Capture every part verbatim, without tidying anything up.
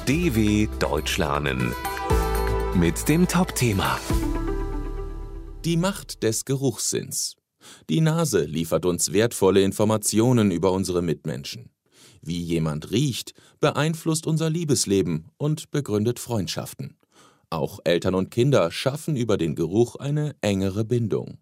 D W Deutsch lernen mit dem Top-Thema: Die Macht des Geruchssinns. Die Nase liefert uns wertvolle Informationen über unsere Mitmenschen. Wie jemand riecht, beeinflusst unser Liebesleben und begründet Freundschaften. Auch Eltern und Kinder schaffen über den Geruch eine engere Bindung.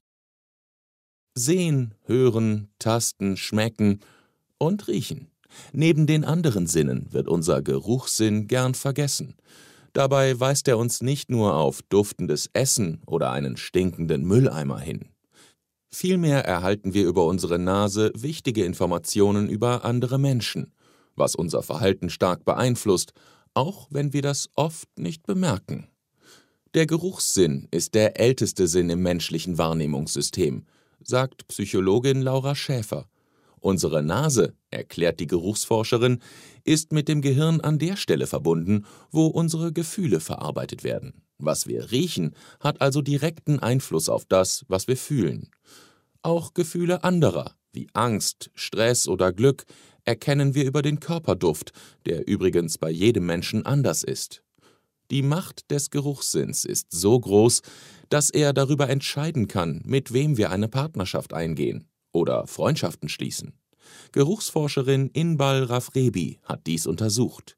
Sehen, hören, tasten, schmecken und riechen. Neben den anderen Sinnen wird unser Geruchssinn gern vergessen. Dabei weist er uns nicht nur auf duftendes Essen oder einen stinkenden Mülleimer hin. Vielmehr erhalten wir über unsere Nase wichtige Informationen über andere Menschen, was unser Verhalten stark beeinflusst, auch wenn wir das oft nicht bemerken. Der Geruchssinn ist der älteste Sinn im menschlichen Wahrnehmungssystem, sagt Psychologin Laura Schäfer. Unsere Nase, erklärt die Geruchsforscherin, ist mit dem Gehirn an der Stelle verbunden, wo unsere Gefühle verarbeitet werden. Was wir riechen, hat also direkten Einfluss auf das, was wir fühlen. Auch Gefühle anderer, wie Angst, Stress oder Glück, erkennen wir über den Körperduft, der übrigens bei jedem Menschen anders ist. Die Macht des Geruchssinns ist so groß, dass er darüber entscheiden kann, mit wem wir eine Partnerschaft eingehen oder Freundschaften schließen. Geruchsforscherin Inbal Rafrebi hat dies untersucht.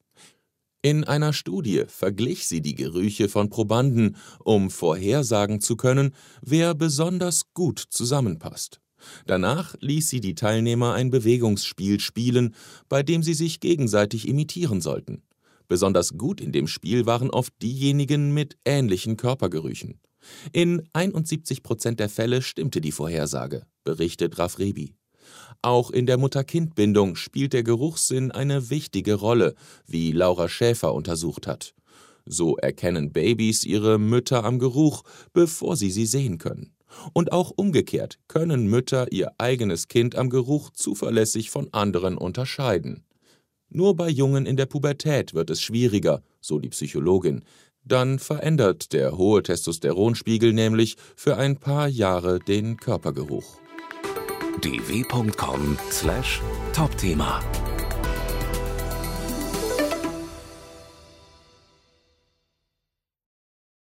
In einer Studie verglich sie die Gerüche von Probanden, um vorhersagen zu können, wer besonders gut zusammenpasst. Danach ließ sie die Teilnehmer ein Bewegungsspiel spielen, bei dem sie sich gegenseitig imitieren sollten. Besonders gut in dem Spiel waren oft diejenigen mit ähnlichen Körpergerüchen. In einundsiebzig Prozent der Fälle stimmte die Vorhersage, berichtet Rafrebi. Auch in der Mutter-Kind-Bindung spielt der Geruchssinn eine wichtige Rolle, wie Laura Schäfer untersucht hat. So erkennen Babys ihre Mütter am Geruch, bevor sie sie sehen können. Und auch umgekehrt können Mütter ihr eigenes Kind am Geruch zuverlässig von anderen unterscheiden. Nur bei Jungen in der Pubertät wird es schwieriger, so die Psychologin. Dann verändert der hohe Testosteronspiegel nämlich für ein paar Jahre den Körpergeruch. d w punkt com slash Top-Thema